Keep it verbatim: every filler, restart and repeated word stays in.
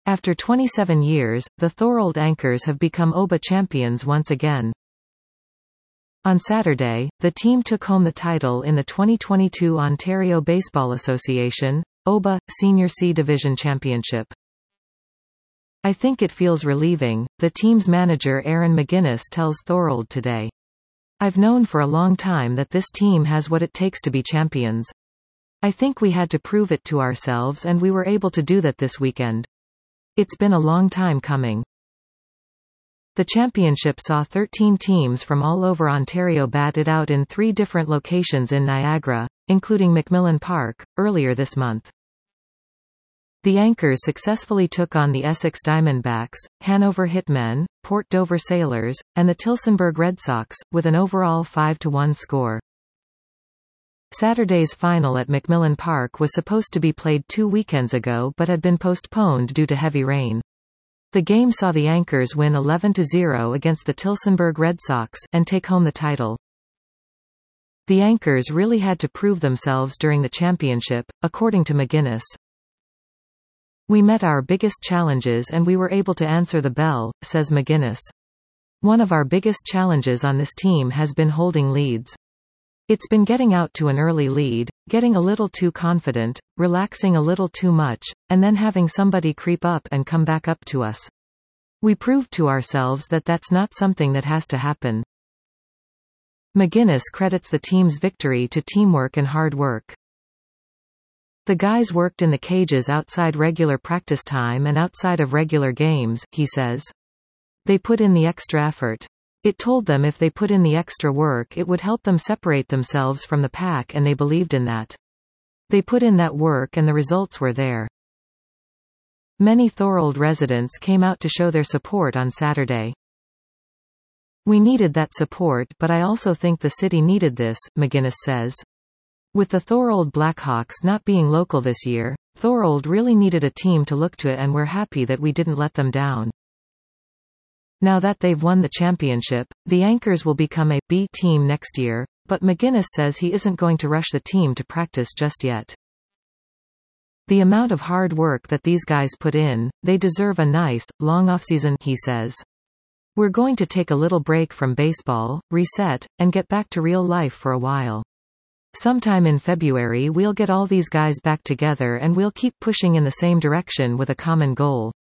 After twenty-seven years, the Thorold Anchors have become O B A champions once again. On Saturday, the team took home the title in the twenty twenty-two Ontario Baseball Association, O B A, Senior C Division Championship. I think it feels relieving, the team's manager Aaron McGuinness tells Thorold today. I've known for a long time that this team has what it takes to be champions. I think we had to prove it to ourselves and we were able to do that this weekend. It's been a long time coming. The championship saw thirteen teams from all over Ontario bat it out in three different locations in Niagara, including McMillan Park, earlier this month. The Anchors successfully took on the Essex Diamondbacks, Hanover Hitmen, Port Dover Sailors, and the Tillsonburg Red Sox, with an overall five to one score. Saturday's final at McMillan Park was supposed to be played two weekends ago but had been postponed due to heavy rain. The game saw the Anchors win eleven to zero against the Tillsonburg Red Sox and take home the title. The Anchors really had to prove themselves during the championship, according to McGuinness. We met our biggest challenges and we were able to answer the bell, says McGuinness. One of our biggest challenges on this team has been holding leads. It's been getting out to an early lead, getting a little too confident, relaxing a little too much, and then having somebody creep up and come back up to us. We proved to ourselves that that's not something that has to happen. McGuinness credits the team's victory to teamwork and hard work. The guys worked in the cages outside regular practice time and outside of regular games, he says. They put in the extra effort. It told them if they put in the extra work it would help them separate themselves from the pack and they believed in that. They put in that work and the results were there. Many Thorold residents came out to show their support on Saturday. We needed that support but I also think the city needed this, McGuinness says. With the Thorold Blackhawks not being local this year, Thorold really needed a team to look to and we're happy that we didn't let them down. Now that they've won the championship, the Anchors will become a B team next year, but McGuinness says he isn't going to rush the team to practice just yet. The amount of hard work that these guys put in, they deserve a nice, long offseason, he says. We're going to take a little break from baseball, reset, and get back to real life for a while. Sometime in February we'll get all these guys back together and we'll keep pushing in the same direction with a common goal.